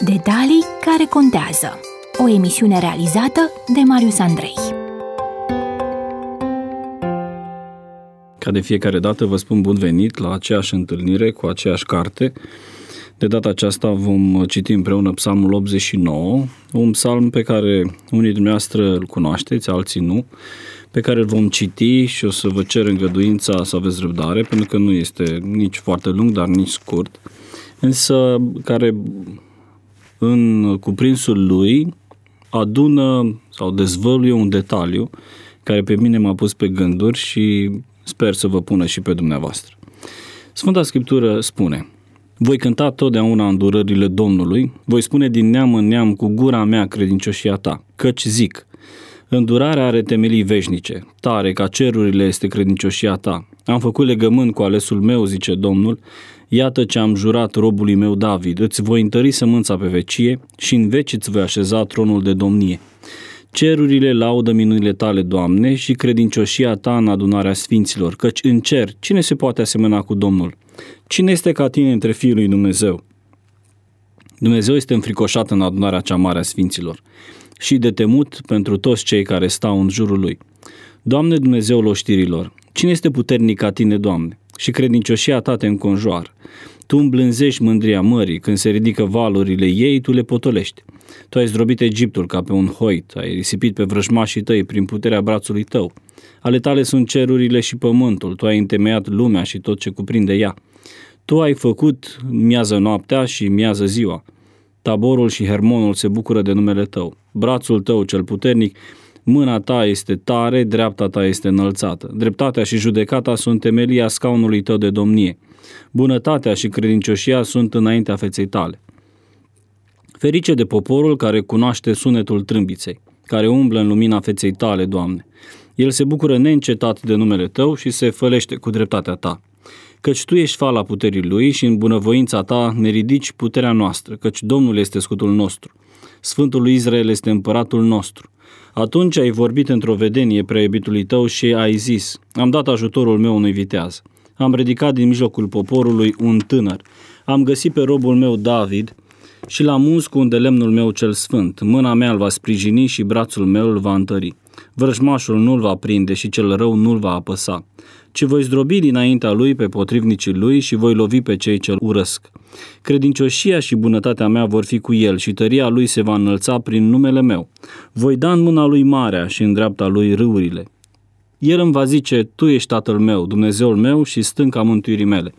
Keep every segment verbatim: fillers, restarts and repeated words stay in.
Detalii care contează. O emisiune realizată de Marius Andrei. Ca de fiecare dată vă spun bun venit la aceeași întâlnire cu aceeași carte. De data aceasta vom citi împreună Psalmul optzeci și nouă, un psalm pe care unii dintre dumneavoastră îl cunoașteți, alții nu, pe care îl vom citi și o să vă cer îngăduința să aveți răbdare, pentru că nu este nici foarte lung, dar nici scurt, însă care în cuprinsul lui adună sau dezvăluie un detaliu care pe mine m-a pus pe gânduri și sper să vă pună și pe dumneavoastră. Sfânta Scriptură spune: voi cânta totdeauna îndurările Domnului, voi spune din neam în neam cu gura mea credincioșia ta, căci zic, îndurarea are temelii veșnice, tare ca cerurile este credincioșia ta. Am făcut legământ cu alesul meu, zice Domnul, iată ce am jurat robului meu David, îți voi întări sămânța pe vecie și în veci îți voi așeza tronul de domnie. Cerurile laudă minunile tale, Doamne, și credincioșia ta în adunarea sfinților, căci în cer cine se poate asemăna cu Domnul? Cine este ca tine între fiii lui Dumnezeu? Dumnezeu este înfricoșat în adunarea cea mare a sfinților și de temut pentru toți cei care stau în jurul lui. Doamne, Dumnezeul oștirilor, cine este puternic ca tine, Doamne? Și credincioșia ta te înconjoară. Tu îmblânzești mândria mării, când se ridică valurile ei, tu le potolești. Tu ai zdrobit Egiptul ca pe un hoit, ai risipit pe vrăjmașii tăi prin puterea brațului tău. Ale tale sunt cerurile și pământul, tu ai întemeiat lumea și tot ce cuprinde ea. Tu ai făcut miază noaptea și miază ziua. Taborul și Hermonul se bucură de numele tău. Brațul tău cel puternic, mâna ta este tare, dreapta ta este înălțată. Dreptatea și judecata sunt temelia scaunului tău de domnie. Bunătatea și credincioșia sunt înaintea feței tale. Ferice de poporul care cunoaște sunetul trâmbiței, care umblă în lumina feței tale, Doamne. El se bucură neîncetat de numele tău și se fălește cu dreptatea ta. Căci tu ești fala puterii lui și în bunăvoința ta ne ridici puterea noastră, căci Domnul este scutul nostru. Sfântul lui Israel este împăratul nostru. Atunci ai vorbit într-o vedenie prea iubitului tău și ai zis, am dat ajutorul meu unui viteaz. Am ridicat din mijlocul poporului un tânăr. Am găsit pe robul meu David și l-am uns cu un de lemnul meu cel sfânt. Mâna mea îl va sprijini și brațul meu îl va întări. Vrăjmașul nu-l va prinde și cel rău nu-l va apăsa, ci voi zdrobi dinaintea lui pe potrivnicii lui și voi lovi pe cei ce-l urăsc. Credincioșia și bunătatea mea vor fi cu el și tăria lui se va înălța prin numele meu. Voi da în mâna lui marea și în dreapta lui râurile. El îmi va zice, tu ești tatăl meu, Dumnezeul meu și stânca mântuirii mele.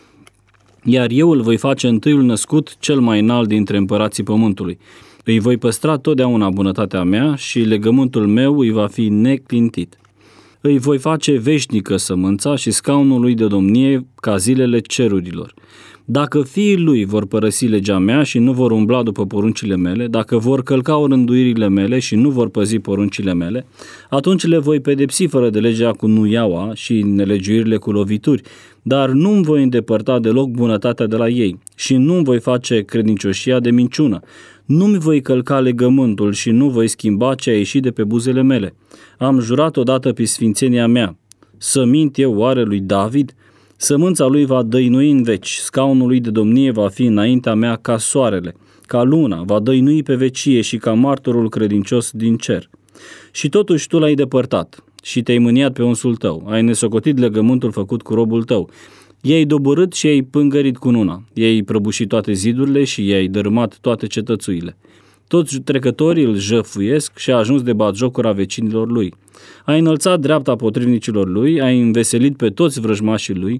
Iar eu îl voi face întâiul născut, cel mai înalt dintre împărații pământului. Îi voi păstra totdeauna bunătatea mea și legământul meu îi va fi neclintit. Îi voi face veșnică sămânța și scaunul lui de domnie ca zilele cerurilor. Dacă fiii lui vor părăsi legea mea și nu vor umbla după poruncile mele, dacă vor călca orânduirile mele și nu vor păzi poruncile mele, atunci le voi pedepsi fără de legea cu nuiaua și nelegiuirile cu lovituri, dar nu-mi voi îndepărta deloc bunătatea de la ei și nu-mi voi face credincioșia de minciună. Nu-mi voi călca legământul și nu voi schimba ce a ieșit de pe buzele mele. Am jurat odată pe sfințenia mea. Să mint eu oare lui David? Sămânța lui va dăinui în veci, scaunul lui de domnie va fi înaintea mea ca soarele, ca luna, va dăinui pe vecie și ca martorul credincios din cer. Și totuși tu l-ai depărtat și te-ai mâniat pe unsul tău, ai nesocotit legământul făcut cu robul tău. I-ai doborât și i-ai pângărit cu nuna, i-ai prăbușit toate zidurile și i-ai dărâmat toate cetățuile. Toți trecătorii îl jăfuiesc și a ajuns de batjocura vecinilor lui. Ai înălțat dreapta potrivnicilor lui, ai înveselit pe toți vrăjmașii lui,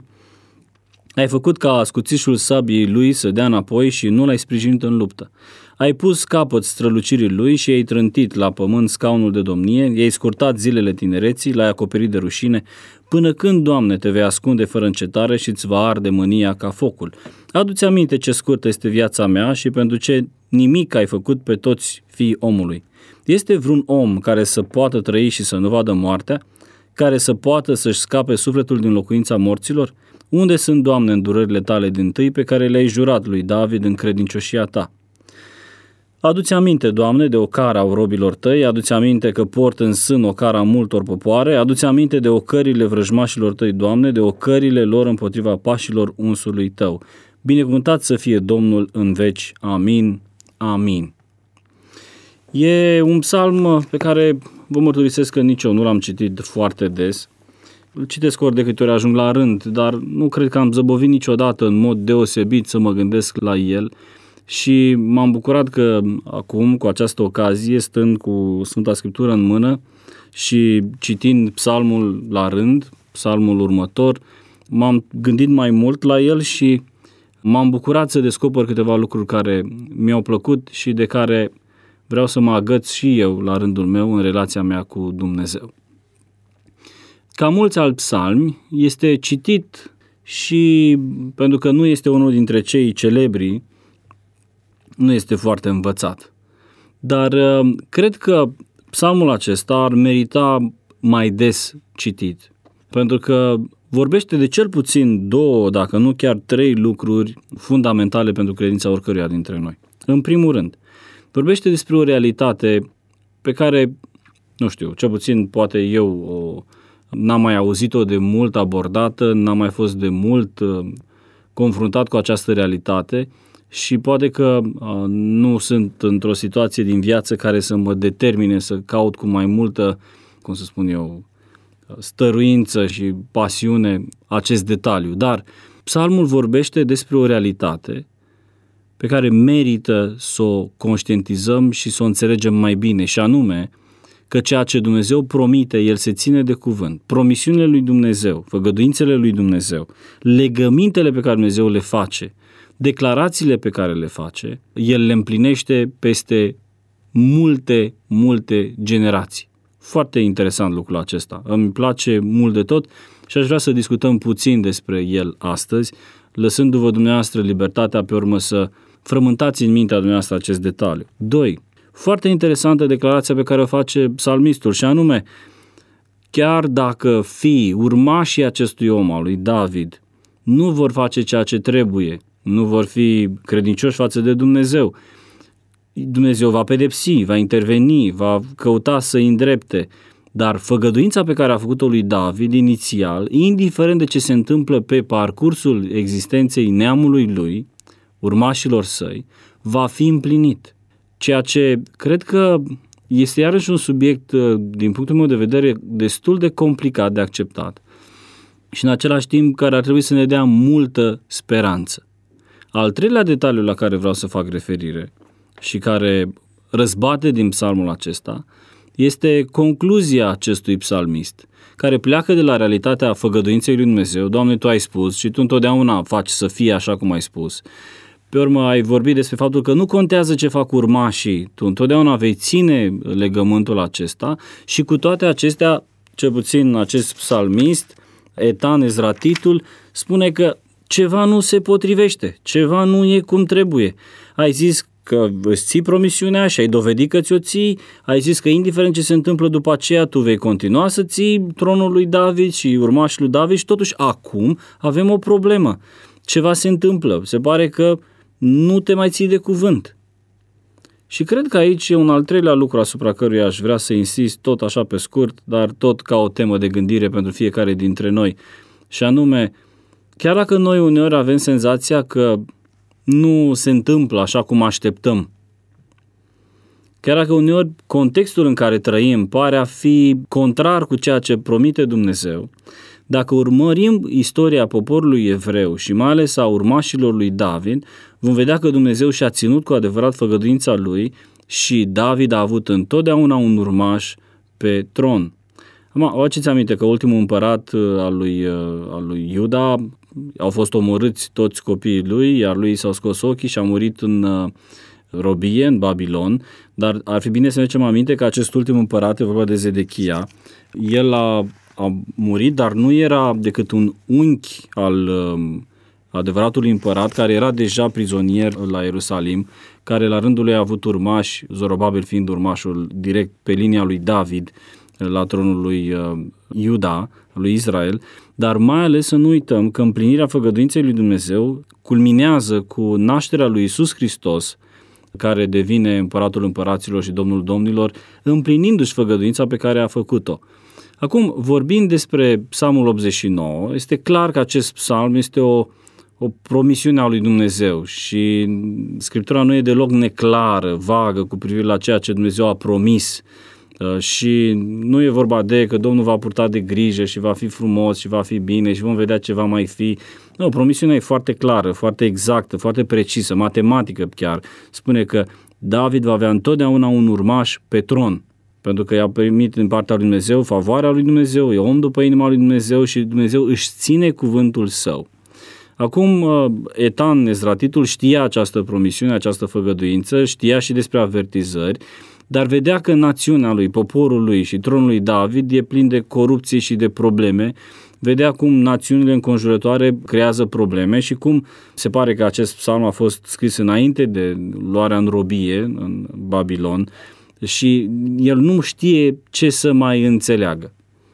ai făcut ca ascuțișul sabiei lui să dea înapoi și nu l-ai sprijinit în luptă. Ai pus capăt strălucirii lui și i-ai trântit la pământ scaunul de domnie, i-ai scurtat zilele tinereții, l-ai acoperit de rușine. Până când, Doamne, te vei ascunde fără încetare și îți va arde mânia ca focul? Adu-ți aminte ce scurtă este viața mea și pentru ce nimic ai făcut pe toți fiii omului. Este vreun om care să poată trăi și să nu vadă moartea? Care să poată să-și scape sufletul din locuința morților? Unde sunt, Doamne, îndurările tale dintâi pe care le-ai jurat lui David în credincioșia ta? Adu-ți aminte, Doamne, de ocara robilor tăi, adu-ți aminte că port în sân ocara multor popoare, adu-ți aminte de ocările vrăjmașilor tăi, Doamne, de ocările lor împotriva pașilor unsului tău. Binecuvântat să fie Domnul în veci. Amin. Amin. E un psalm pe care vă mărturisesc că nici eu nu l-am citit foarte des. Îl citesc ori de câte ori ajung la rând, dar nu cred că am zăbovit niciodată în mod deosebit să mă gândesc la el și m-am bucurat că acum, cu această ocazie, stând cu Sfânta Scriptură în mână și citind psalmul la rând, psalmul următor, m-am gândit mai mult la el și m-am bucurat să descoper câteva lucruri care mi-au plăcut și de care vreau să mă agăț și eu la rândul meu în relația mea cu Dumnezeu. Ca mulți alți psalmi, este citit și pentru că nu este unul dintre cei celebri, nu este foarte învățat. Dar cred că psalmul acesta ar merita mai des citit, pentru că vorbește de cel puțin două, dacă nu chiar trei lucruri fundamentale pentru credința oricăruia dintre noi. În primul rând, vorbește despre o realitate pe care, nu știu, cel puțin poate eu o, n-am mai auzit-o de mult abordată, n-am mai fost de mult uh, confruntat cu această realitate și poate că uh, nu sunt într-o situație din viață care să mă determine să caut cu mai multă, cum să spun eu, stăruință și pasiune acest detaliu. Dar psalmul vorbește despre o realitate pe care merită să o conștientizăm și să o înțelegem mai bine, și anume că ceea ce Dumnezeu promite, El se ține de cuvânt. Promisiunile lui Dumnezeu, făgăduințele lui Dumnezeu, legămintele pe care Dumnezeu le face, declarațiile pe care le face, El le împlinește peste multe, multe generații. Foarte interesant lucrul acesta. Îmi place mult de tot și aș vrea să discutăm puțin despre el astăzi, lăsându-vă dumneavoastră libertatea pe urmă să frământați în mintea dumneavoastră acest detaliu. doi. Foarte interesantă declarația pe care o face psalmistul și anume, chiar dacă fiii, urmașii acestui om, al lui David, nu vor face ceea ce trebuie, nu vor fi credincioși față de Dumnezeu, Dumnezeu va pedepsi, va interveni, va căuta să îi îndrepte, dar făgăduința pe care a făcut-o lui David inițial, indiferent de ce se întâmplă pe parcursul existenței neamului lui, urmașilor săi, va fi împlinit. Ceea ce cred că este iarăși un subiect, din punctul meu de vedere, destul de complicat de acceptat și în același timp care ar trebui să ne dea multă speranță. Al treilea detaliu la care vreau să fac referire și care răzbate din psalmul acesta este concluzia acestui psalmist, care pleacă de la realitatea făgăduinței lui Dumnezeu. Doamne, Tu ai spus și Tu întotdeauna faci să fie așa cum ai spus. Pe urmă ai vorbit despre faptul că nu contează ce fac urmașii, Tu întotdeauna vei ține legământul acesta și cu toate acestea, cel puțin acest psalmist, Etan Ezratitul, spune că ceva nu se potrivește, ceva nu e cum trebuie. Ai zis că îți ții promisiunea și ai dovedit că ți-o ții, ai zis că indiferent ce se întâmplă după aceea, tu vei continua să ții tronul lui David și urmașul lui David și totuși acum avem o problemă. Ceva se întâmplă, se pare că nu te mai ții de cuvânt. Și cred că aici e un al treilea lucru asupra căruia aș vrea să insist, tot așa pe scurt, dar tot ca o temă de gândire pentru fiecare dintre noi. Și anume, chiar dacă noi uneori avem senzația că nu se întâmplă așa cum așteptăm, chiar dacă uneori contextul în care trăim pare a fi contrar cu ceea ce promite Dumnezeu, dacă urmărim istoria poporului evreu și mai ales a urmașilor lui David, vom vedea că Dumnezeu și-a ținut cu adevărat făgăduința lui și David a avut întotdeauna un urmaș pe tron. Acum, o aduceți aminte că ultimul împărat al lui, al lui Iuda au fost omorâți toți copiii lui, iar lui s-au scos ochii și a murit în robie, în Babilon, dar ar fi bine să ne ducem aminte că acest ultim împărat, e vorba de Zedechia, el a, a murit, dar nu era decât un unchi al um, adevăratului împărat, care era deja prizonier la Ierusalim, care la rândul lui a avut urmași, Zorobabel fiind urmașul direct pe linia lui David, la tronul lui uh, Iuda, lui Israel, dar mai ales să nu uităm că împlinirea făgăduinței lui Dumnezeu culminează cu nașterea lui Iisus Hristos, care devine împăratul împăraților și domnul domnilor, împlinindu-și făgăduința pe care a făcut-o. Acum, vorbind despre Psalmul optzeci și nouă, este clar că acest psalm este o, o promisiune a lui Dumnezeu și Scriptura nu e deloc neclară, vagă cu privire la ceea ce Dumnezeu a promis și nu e vorba de că Domnul va purta de grijă și va fi frumos și va fi bine și vom vedea ce va mai fi. Nu, promisiunea e foarte clară, foarte exactă, foarte precisă, matematică chiar. Spune că David va avea întotdeauna un urmaș pe tron, pentru că i-a primit din partea lui Dumnezeu favoarea lui Dumnezeu, e om după inima lui Dumnezeu și Dumnezeu își ține cuvântul său. Acum, Etan, Ezratitul, știa această promisiune, această făgăduință, știa și despre avertizări, dar vedea că națiunea lui, poporul lui și tronul lui David e plin de corupție și de probleme, vedea cum națiunile înconjurătoare creează probleme și cum se pare că acest psalm a fost scris înainte de luarea în robie în Babilon și el nu știe ce să mai înțeleagă.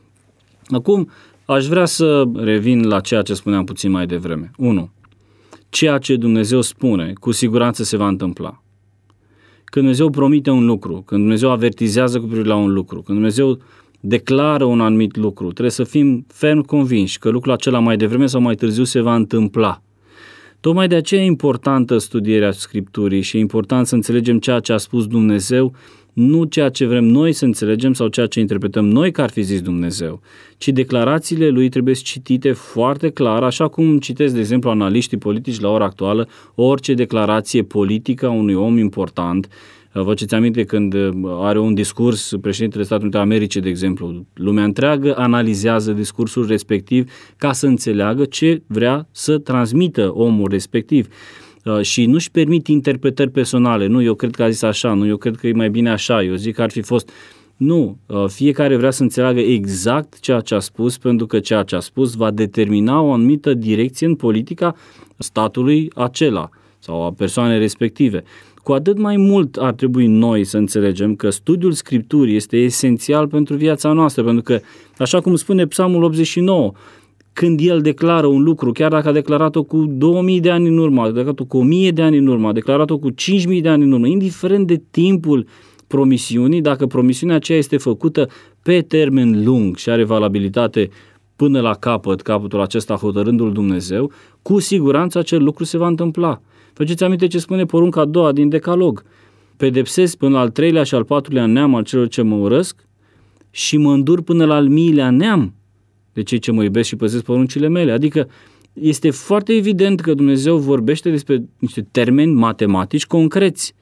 Acum, aș vrea să revin la ceea ce spuneam puțin mai devreme. unu. Ceea ce Dumnezeu spune, cu siguranță se va întâmpla. Când Dumnezeu promite un lucru, când Dumnezeu avertizează cu privire la un lucru, când Dumnezeu declară un anumit lucru, trebuie să fim ferm convinși că lucrul acela mai devreme sau mai târziu se va întâmpla. Tocmai de aceea e importantă studierea Scripturii și e important să înțelegem ceea ce a spus Dumnezeu, nu ceea ce vrem noi să înțelegem sau ceea ce interpretăm noi că ar fi zis Dumnezeu, ci declarațiile lui trebuie citite foarte clar, așa cum citesc, de exemplu, analiștii politici la ora actuală, orice declarație politică a unui om important. Vă faceți aminte când are un discurs președintele Statelor Unite ale Americii, de exemplu, lumea întreagă analizează discursul respectiv ca să înțeleagă ce vrea să transmită omul respectiv. Și nu-și permit interpretări personale, nu, eu cred că a zis așa, nu, eu cred că e mai bine așa, eu zic că ar fi fost... Nu, fiecare vrea să înțeleagă exact ceea ce a spus, pentru că ceea ce a spus va determina o anumită direcție în politica statului acela sau a persoanei respective. Cu atât mai mult ar trebui noi să înțelegem că studiul Scripturii este esențial pentru viața noastră, pentru că, așa cum spune Psalmul optzeci și nouă, când el declară un lucru, chiar dacă a declarat-o cu două mii de ani în urmă, a declarat-o cu o mie de ani în urmă, a declarat-o cu cinci mii de ani în urmă, indiferent de timpul promisiunii, dacă promisiunea aceea este făcută pe termen lung și are valabilitate până la capăt, capătul acesta hotărându-l Dumnezeu, cu siguranță acel lucru se va întâmpla. Faceți aminte ce spune porunca a doua din Decalog. Pedepsesc până la al treilea și al patrulea neam al celor ce mă urăsc și mă îndur până la al miilea neam de cei ce mă iubesc și păzesc poruncile mele. Adică este foarte evident că Dumnezeu vorbește despre niște termeni matematici concreți.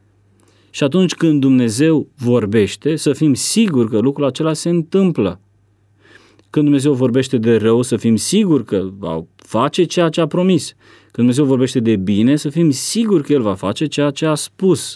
Și atunci când Dumnezeu vorbește, să fim siguri că lucrul acela se întâmplă. Când Dumnezeu vorbește de rău, să fim siguri că va face ceea ce a promis. Când Dumnezeu vorbește de bine, să fim siguri că El va face ceea ce a spus.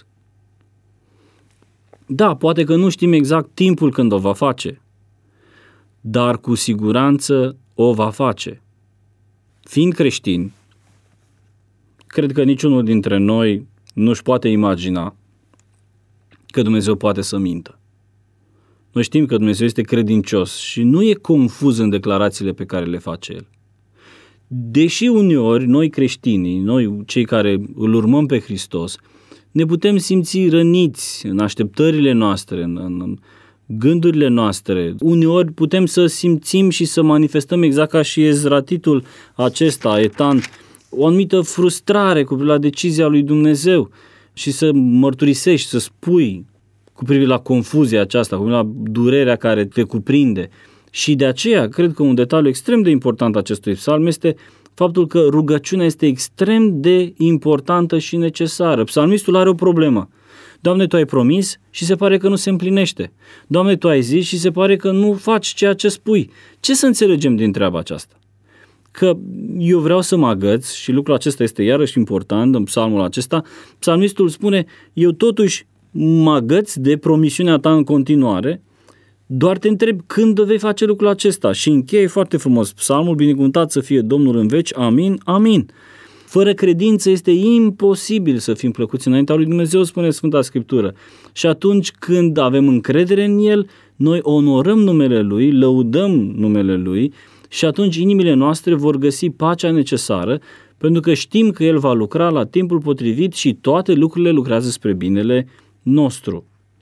Da, poate că nu știm exact timpul când o va face, dar cu siguranță o va face. Fiind creștini, cred că niciunul dintre noi nu-și poate imagina că Dumnezeu poate să mintă. Noi știm că Dumnezeu este credincios și nu e confuz în declarațiile pe care le face El. Deși uneori noi creștinii, noi cei care îl urmăm pe Hristos, ne putem simți răniți în așteptările noastre, în, în gândurile noastre. Uneori putem să simțim și să manifestăm exact ca și Ezratitul acesta, Etan, o anumită frustrare cu privire la decizia lui Dumnezeu și să mărturisești, să spui cu privire la confuzia aceasta, cu privire la durerea care te cuprinde. Și de aceea, cred că un detaliu extrem de important acestui psalm este faptul că rugăciunea este extrem de importantă și necesară. Psalmistul are o problemă. Doamne, Tu ai promis și se pare că nu se împlinește. Doamne, Tu ai zis și se pare că nu faci ceea ce spui. Ce să înțelegem din treaba aceasta? Că eu vreau să mă agăț și lucrul acesta este iarăși important în psalmul acesta. Psalmistul spune, eu totuși mă agăț de promisiunea Ta în continuare, doar te întreb când vei face lucrul acesta. Și încheie foarte frumos psalmul, binecuvântat să fie Domnul în veci, amin, amin. Fără credință este imposibil să fim plăcuți înaintea lui Dumnezeu, spune Sfânta Scriptură. Și atunci când avem încredere în El, noi onorăm numele Lui, lăudăm numele Lui și atunci inimile noastre vor găsi pacea necesară, pentru că știm că El va lucra la timpul potrivit și toate lucrurile lucrează spre binele nostru.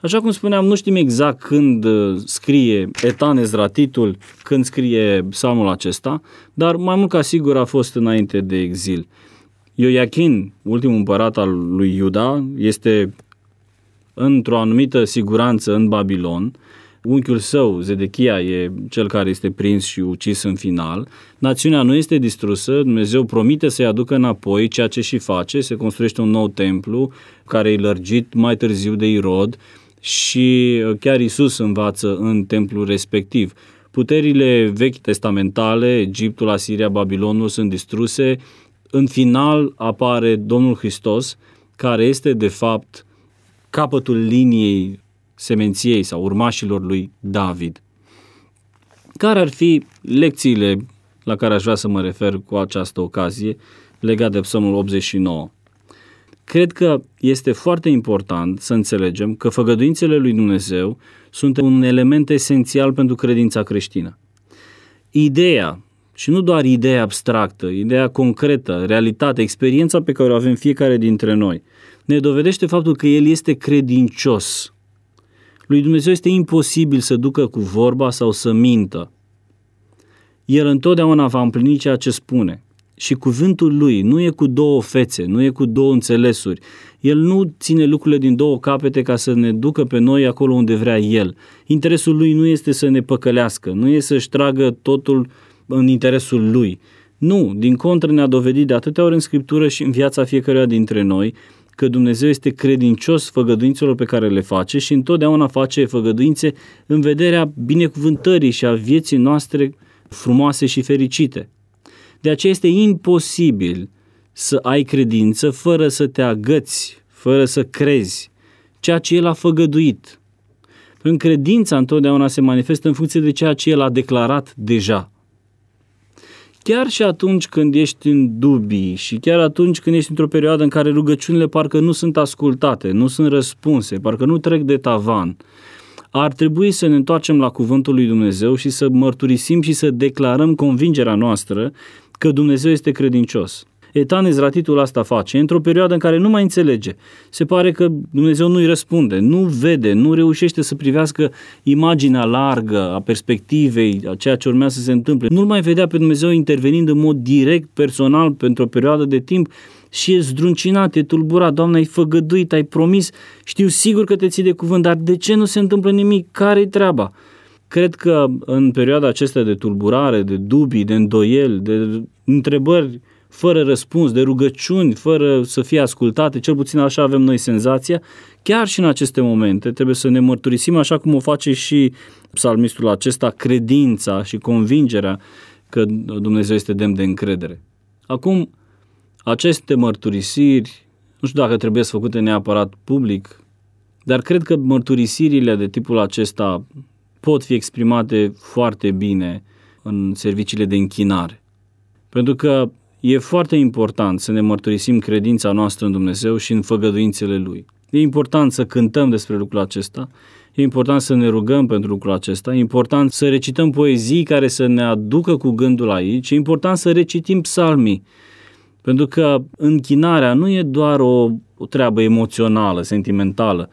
Așa cum spuneam, nu știm exact când scrie Etan Ezratitul, când scrie psalmul acesta, dar mai mult ca sigur a fost înainte de exil. Ioiachin, ultimul împărat al lui Iuda, este într-o anumită siguranță în Babilon. Unchiul său, Zedechia, e cel care este prins și ucis în final. Națiunea nu este distrusă, Dumnezeu promite să-i aducă înapoi, ceea ce și face. Se construiește un nou templu care e lărgit mai târziu de Irod și chiar Iisus învață în templul respectiv. Puterile vechi testamentale, Egiptul, Asiria, Babilonul, sunt distruse. În final apare Domnul Hristos, care este de fapt capătul liniei semenției sau urmașilor lui David. Care ar fi lecțiile la care aș vrea să mă refer cu această ocazie legate de Psalmul optzeci și nouă? Cred că este foarte important să înțelegem că făgăduințele lui Dumnezeu sunt un element esențial pentru credința creștină. Ideea, și nu doar ideea abstractă, ideea concretă, realitatea, experiența pe care o avem fiecare dintre noi, ne dovedește faptul că El este credincios. Lui Dumnezeu este imposibil să ducă cu vorba sau să mintă. El întotdeauna va împlini ceea ce spune. Și cuvântul Lui nu e cu două fețe, nu e cu două înțelesuri. El nu ține lucrurile din două capete ca să ne ducă pe noi acolo unde vrea El. Interesul Lui nu este să ne păcălească, nu este să-și tragă totul în interesul Lui. Nu, din contră ne-a dovedit de atâtea ori în Scriptură și în viața fiecăruia dintre noi că Dumnezeu este credincios făgăduințelor pe care le face și întotdeauna face făgăduințe în vederea binecuvântării și a vieții noastre frumoase și fericite. De aceea este imposibil să ai credință fără să te agăți, fără să crezi ceea ce El a făgăduit. În credința întotdeauna se manifestă în funcție de ceea ce El a declarat deja. Chiar și atunci când ești în dubii și chiar atunci când ești într-o perioadă în care rugăciunile parcă nu sunt ascultate, nu sunt răspunse, parcă nu trec de tavan, ar trebui să ne întoarcem la cuvântul lui Dumnezeu și să mărturisim și să declarăm convingerea noastră că Dumnezeu este credincios. Etan Ezratitul asta face, într-o perioadă în care nu mai înțelege. Se pare că Dumnezeu nu-i răspunde, nu vede, nu reușește să privească imaginea largă a perspectivei, a ceea ce urmează să se întâmple. Nu-L mai vedea pe Dumnezeu intervenind în mod direct, personal, pentru o perioadă de timp și e zdruncinat, e tulburat. Doamne, ai făgăduit, ai promis, știu sigur că te ții de cuvânt, dar de ce nu se întâmplă nimic? Care-i treaba? Cred că în perioada aceasta de tulburare, de dubii, de îndoieli, de întrebări fără răspuns, de rugăciuni, fără să fie ascultate, cel puțin așa avem noi senzația, chiar și în aceste momente trebuie să ne mărturisim, așa cum o face și psalmistul acesta, credința și convingerea că Dumnezeu este demn de încredere. Acum, aceste mărturisiri, nu știu dacă trebuie să făcute neapărat public, dar cred că mărturisirile de tipul acesta pot fi exprimate foarte bine în serviciile de închinare. Pentru că e foarte important să ne mărturisim credința noastră în Dumnezeu și în făgăduințele Lui. E important să cântăm despre lucrul acesta, e important să ne rugăm pentru lucrul acesta, e important să recităm poezii care să ne aducă cu gândul aici, e important să recitim psalmii, pentru că închinarea nu e doar o, o treabă emoțională, sentimentală,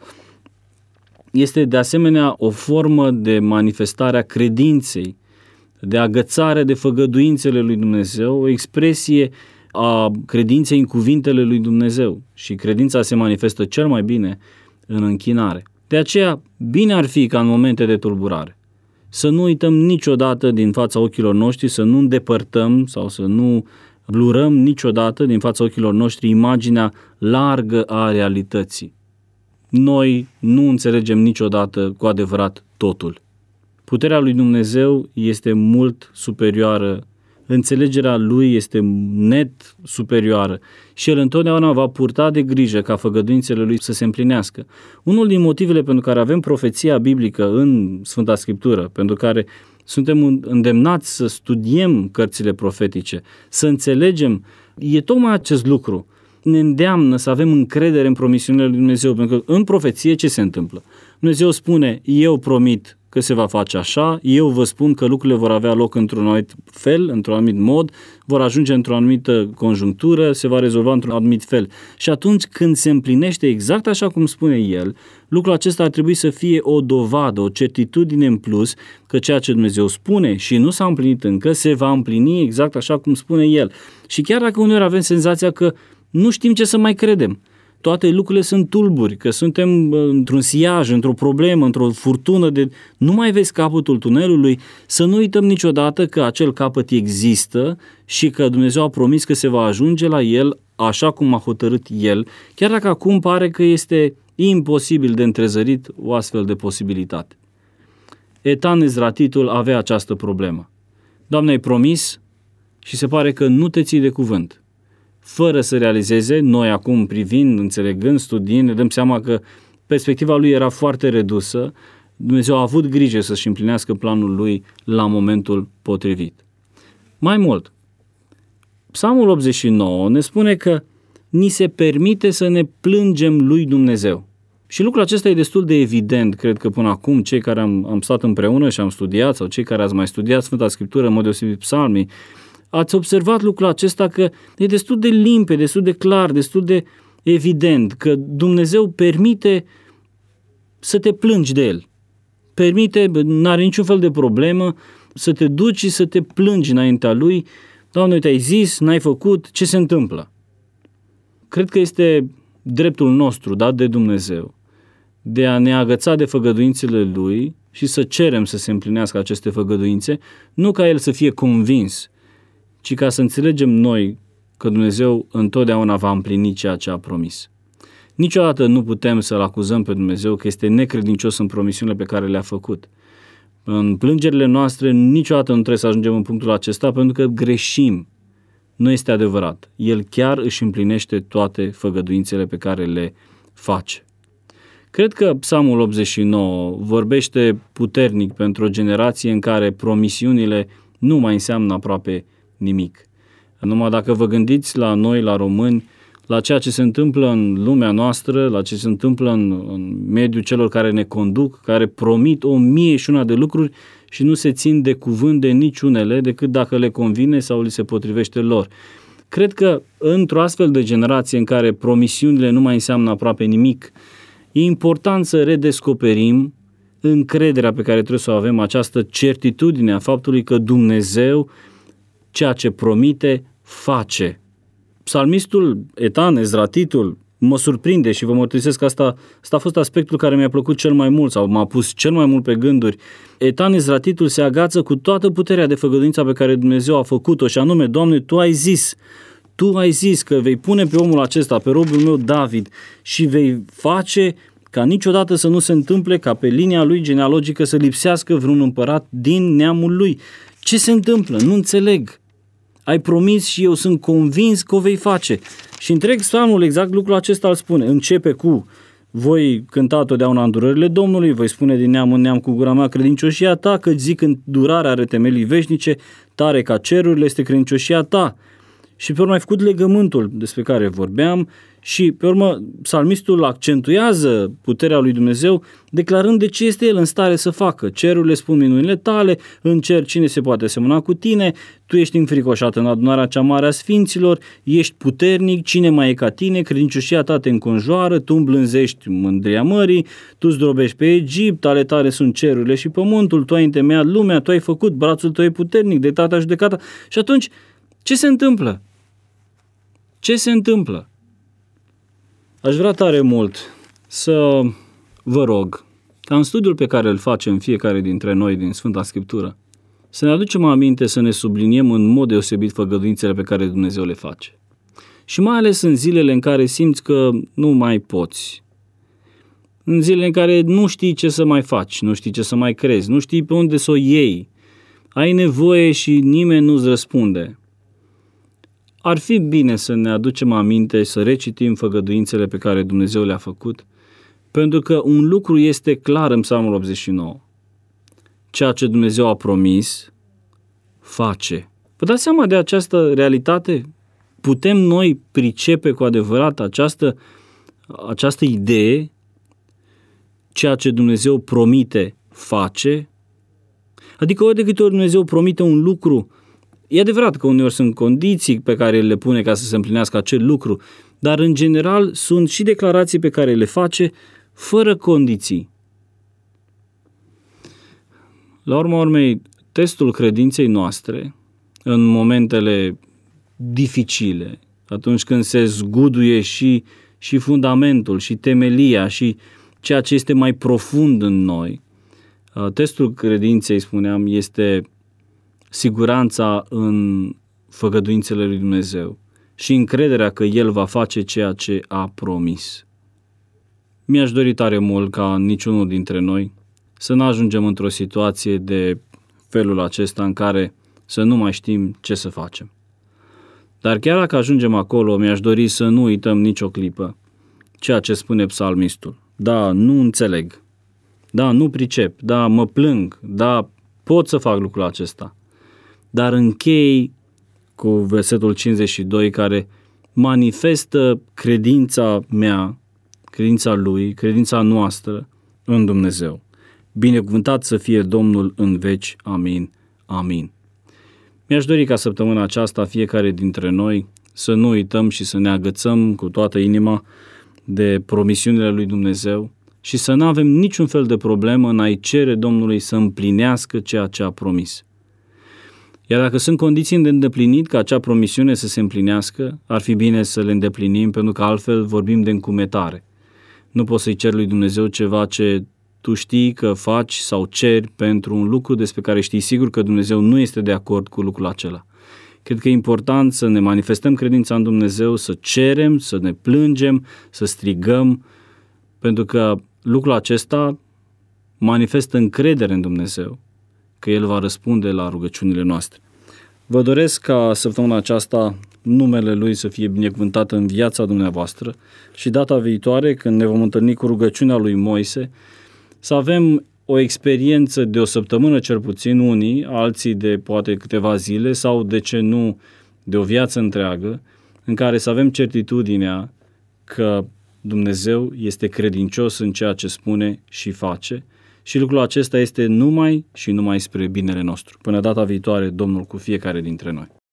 este de asemenea o formă de manifestare a credinței, de agățare de făgăduințele lui Dumnezeu, o expresie a credinței în cuvintele lui Dumnezeu și credința se manifestă cel mai bine în închinare. De aceea, bine ar fi ca în momente de tulburare să nu uităm niciodată din fața ochilor noștri, să nu îndepărtăm sau să nu blurăm niciodată din fața ochilor noștri imaginea largă a realității. Noi nu înțelegem niciodată cu adevărat totul. Puterea lui Dumnezeu este mult superioară, înțelegerea Lui este net superioară și El întotdeauna va purta de grijă ca făgăduințele Lui să se împlinească. Unul din motivele pentru care avem profeția biblică în Sfânta Scriptură, pentru care suntem îndemnați să studiem cărțile profetice, să înțelegem, e tocmai acest lucru. Ne îndeamnă să avem încredere în promisiunile lui Dumnezeu, pentru că în profeție ce se întâmplă? Dumnezeu spune, eu promit că se va face așa, eu vă spun că lucrurile vor avea loc într-un anumit fel, într-un anumit mod, vor ajunge într-o anumită conjunctură, se va rezolva într-un anumit fel. Și atunci când se împlinește exact așa cum spune el, lucrul acesta ar trebui să fie o dovadă, o certitudine în plus că ceea ce Dumnezeu spune și nu s-a împlinit încă, se va împlini exact așa cum spune el. Și chiar dacă uneori avem senzația că nu știm ce să mai credem, toate lucrurile sunt tulburi, că suntem într-un siaj, într-o problemă, într-o furtună de nu mai vezi capătul tunelului, să nu uităm niciodată că acel capăt există și că Dumnezeu a promis că se va ajunge la el așa cum a hotărât el, chiar dacă acum pare că este imposibil de întrezărit o astfel de posibilitate. Etan Ezratitul avea această problemă. Doamne, ai promis și se pare că nu te ții de cuvânt. Fără să realizeze, noi acum privind, înțelegând, studiind, ne dăm seama că perspectiva lui era foarte redusă, Dumnezeu a avut grijă să-și împlinească planul lui la momentul potrivit. Mai mult, Psalmul optzeci și nouă ne spune că ni se permite să ne plângem lui Dumnezeu. Și lucrul acesta e destul de evident, cred că până acum, cei care am, am stat împreună și am studiat, sau cei care ați mai studiat Sfânta Scriptură, în mod deosebit psalmii, ați observat lucrul acesta că e destul de limpede, destul de clar, destul de evident că Dumnezeu permite să te plângi de El. Permite, n-are niciun fel de problemă să te duci și să te plângi înaintea Lui. Doamne, te-ai zis, n-ai făcut, ce se întâmplă? Cred că este dreptul nostru dat de Dumnezeu de a ne agăța de făgăduințele Lui și să cerem să se împlinească aceste făgăduințe, nu ca El să fie convins, ci ca să înțelegem noi că Dumnezeu întotdeauna va împlini ceea ce a promis. Niciodată nu putem să-L acuzăm pe Dumnezeu că este necredincios în promisiunile pe care le-a făcut. În plângerile noastre niciodată nu trebuie să ajungem în punctul acesta pentru că greșim. Nu este adevărat. El chiar își împlinește toate făgăduințele pe care le face. Cred că Psalmul optzeci și nouă vorbește puternic pentru o generație în care promisiunile nu mai înseamnă aproape nimic. Numai dacă vă gândiți la noi, la români, la ceea ce se întâmplă în lumea noastră, la ce se întâmplă în, în mediul celor care ne conduc, care promit o mie și una de lucruri și nu se țin de cuvânt de niciunele decât dacă le convine sau li se potrivește lor. Cred că într-o astfel de generație în care promisiunile nu mai înseamnă aproape nimic, e important să redescoperim încrederea pe care trebuie să o avem, această certitudine a faptului că Dumnezeu ceea ce promite, face. Psalmistul Etan Ezratitul mă surprinde și vă mărturisesc că asta, asta a fost aspectul care mi-a plăcut cel mai mult sau m-a pus cel mai mult pe gânduri. Etan Ezratitul se agață cu toată puterea de făgăduința pe care Dumnezeu a făcut-o și anume, Doamne, Tu ai zis, Tu ai zis că vei pune pe omul acesta, pe robul meu David și vei face ca niciodată să nu se întâmple ca pe linia lui genealogică să lipsească vreun împărat din neamul lui. Ce se întâmplă? Nu înțeleg. Ai promis și eu sunt convins că o vei face. Și întreg psalmul exact lucrul acesta îl spune. Începe cu: voi cânta totdeauna îndurările Domnului, voi spune din neam în neam cu gura mea credincioșia ta, că zic îndurarea are temelii veșnice, tare ca cerurile este credincioșia ta. Și pe urmă ai făcut legământul despre care vorbeam și pe urmă psalmistul accentuează puterea lui Dumnezeu declarând de ce este el în stare să facă. Cerurile spun minunile tale, în cer cine se poate asemăna cu tine, tu ești înfricoșat în adunarea cea mare a sfinților, ești puternic, cine mai e ca tine, credincioșia ta te înconjoară, tu îmblânzești mândria mării, tu zdrobești pe Egipt, ale tale sunt cerurile și pământul, tu ai întemeiat lumea, tu ai făcut, brațul tău e puternic, de tata judecata. Și atunci, ce se întâmplă? Ce se întâmplă? Aș vrea tare mult să vă rog ca în studiul pe care îl facem fiecare dintre noi din Sfânta Scriptură să ne aducem aminte să ne subliniem în mod deosebit făgăduințele pe care Dumnezeu le face. Și mai ales în zilele în care simți că nu mai poți. În zilele în care nu știi ce să mai faci, nu știi ce să mai crezi, nu știi pe unde să o iei. Ai nevoie și nimeni nu-ți răspunde. Ar fi bine să ne aducem aminte, să recitim făgăduințele pe care Dumnezeu le-a făcut, pentru că un lucru este clar în Psalmul optzeci și nouă. Ceea ce Dumnezeu a promis, face. Vă dați seama de această realitate? Putem noi pricepe cu adevărat această, această idee? Ceea ce Dumnezeu promite, face. Adică ori de câte ori Dumnezeu promite un lucru, e adevărat că uneori sunt condiții pe care le pune ca să se împlinească acel lucru, dar în general sunt și declarații pe care le face fără condiții. La urma urmei, testul credinței noastre, în momentele dificile, atunci când se zguduie și, și fundamentul, și temelia, și ceea ce este mai profund în noi, testul credinței, spuneam, este siguranța în făgăduințele lui Dumnezeu și încrederea că El va face ceea ce a promis. Mi-aș dori tare mult ca niciunul dintre noi să nu ajungem într-o situație de felul acesta în care să nu mai știm ce să facem. Dar chiar dacă ajungem acolo, mi-aș dori să nu uităm nicio clipă ceea ce spune psalmistul. Da, nu înțeleg. Da, nu pricep. Da, mă plâng. Da, pot să fac lucrul acesta. Dar închei cu versetul cincizeci și doi care manifestă credința mea, credința lui, credința noastră în Dumnezeu. Binecuvântat să fie Domnul în veci. Amin. Amin. Mi-aș dori ca săptămâna aceasta fiecare dintre noi să nu uităm și să ne agățăm cu toată inima de promisiunile lui Dumnezeu și să nu avem niciun fel de problemă în a-i cere Domnului să împlinească ceea ce a promis. Iar dacă sunt condiții de îndeplinit ca acea promisiune să se împlinească, ar fi bine să le îndeplinim, pentru că altfel vorbim de încumetare. Nu poți să-i ceri lui Dumnezeu ceva ce tu știi că faci sau ceri pentru un lucru despre care știi sigur că Dumnezeu nu este de acord cu lucrul acela. Cred că e important să ne manifestăm credința în Dumnezeu, să cerem, să ne plângem, să strigăm, pentru că lucrul acesta manifestă încredere în Dumnezeu, că El va răspunde la rugăciunile noastre. Vă doresc ca săptămâna aceasta numele Lui să fie binecuvântat în viața dumneavoastră și data viitoare, când ne vom întâlni cu rugăciunea lui Moise, să avem o experiență de o săptămână cel puțin, unii, alții de poate câteva zile sau, de ce nu, de o viață întreagă, în care să avem certitudinea că Dumnezeu este credincios în ceea ce spune și face și lucrul acesta este numai și numai spre binele nostru. Până data viitoare, Domnul cu fiecare dintre noi.